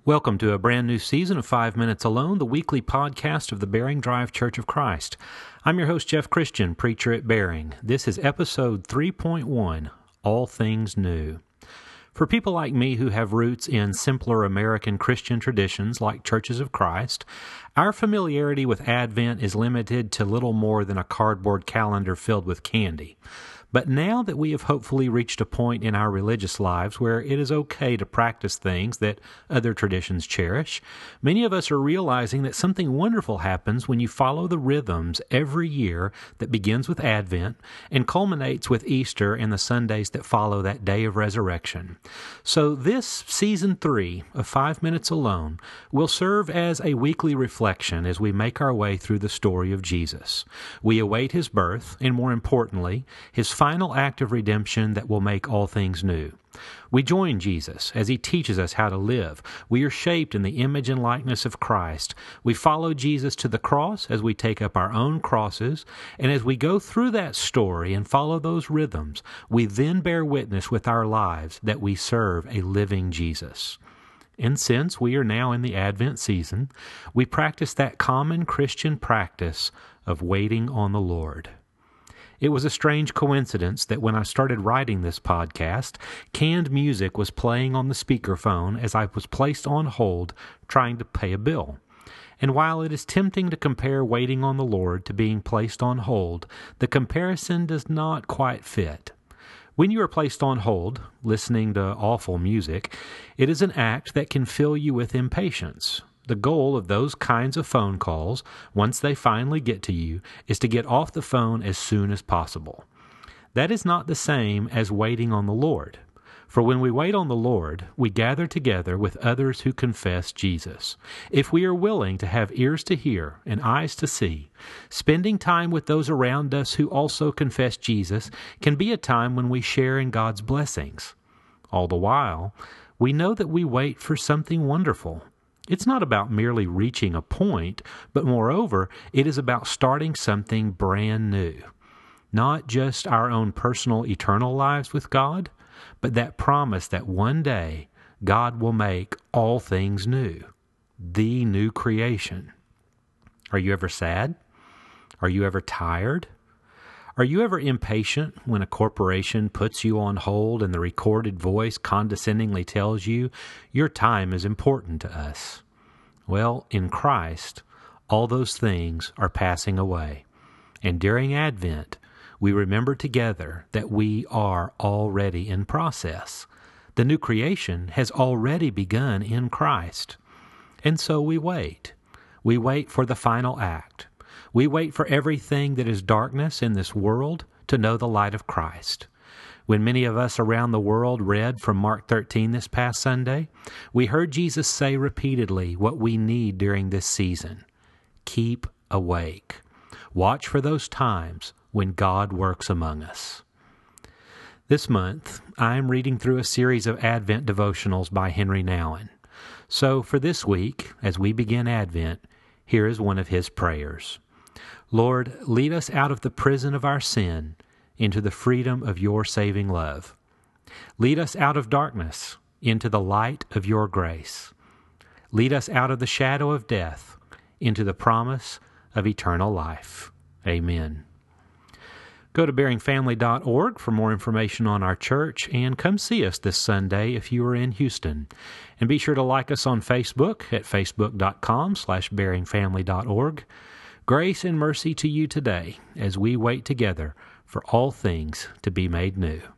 Welcome to a brand new season of 5 Minutes Alone, the weekly podcast of the Bering Drive Church of Christ. I'm your host, Jeff Christian, preacher at Bering. This is episode 3.1, All Things New. For people like me who have roots in simpler American Christian traditions like Churches of Christ, our familiarity with Advent is limited to little more than a cardboard calendar filled with candy. But now that we have hopefully reached a point in our religious lives where it is okay to practice things that other traditions cherish, many of us are realizing that something wonderful happens when you follow the rhythms every year that begins with Advent and culminates with Easter and the Sundays that follow that day of resurrection. So this Season 3 of 5 Minutes Alone will serve as a weekly reflection as we make our way through the story of Jesus. We await His birth, and more importantly, His final act of redemption that will make all things new. We join Jesus as He teaches us how to live. We are shaped in the image and likeness of Christ. We follow Jesus to the cross as we take up our own crosses, and as we go through that story and follow those rhythms, we then bear witness with our lives that we serve a living Jesus. And since we are now in the Advent season, we practice that common Christian practice of waiting on the Lord. It was a strange coincidence that when I started writing this podcast, canned music was playing on the speakerphone as I was placed on hold trying to pay a bill. And while it is tempting to compare waiting on the Lord to being placed on hold, the comparison does not quite fit. When you are placed on hold, listening to awful music, it is an act that can fill you with impatience. The goal of those kinds of phone calls, once they finally get to you, is to get off the phone as soon as possible. That is not the same as waiting on the Lord. For when we wait on the Lord, we gather together with others who confess Jesus. If we are willing to have ears to hear and eyes to see, spending time with those around us who also confess Jesus can be a time when we share in God's blessings. All the while, we know that we wait for something wonderful. It's not about merely reaching a point, but moreover, it is about starting something brand new. Not just our own personal eternal lives with God, but that promise that one day God will make all things new, the new creation. Are you ever sad? Are you ever tired? Are you ever impatient when a corporation puts you on hold and the recorded voice condescendingly tells you your time is important to us? Well, in Christ, all those things are passing away. And during Advent, we remember together that we are already in process. The new creation has already begun in Christ. And so we wait. We wait for the final act. We wait for everything that is darkness in this world to know the light of Christ. When many of us around the world read from Mark 13 this past Sunday, we heard Jesus say repeatedly what we need during this season. Keep awake. Watch for those times when God works among us. This month, I am reading through a series of Advent devotionals by Henry Nouwen. So for this week, as we begin Advent, here is one of his prayers. Lord, lead us out of the prison of our sin into the freedom of your saving love. Lead us out of darkness into the light of your grace. Lead us out of the shadow of death into the promise of eternal life. Amen. Go to beringfamily.org for more information on our church, and come see us this Sunday if you are in Houston. And be sure to like us on Facebook at facebook.com/beringfamily.org. Grace and mercy to you today as we wait together for all things to be made new.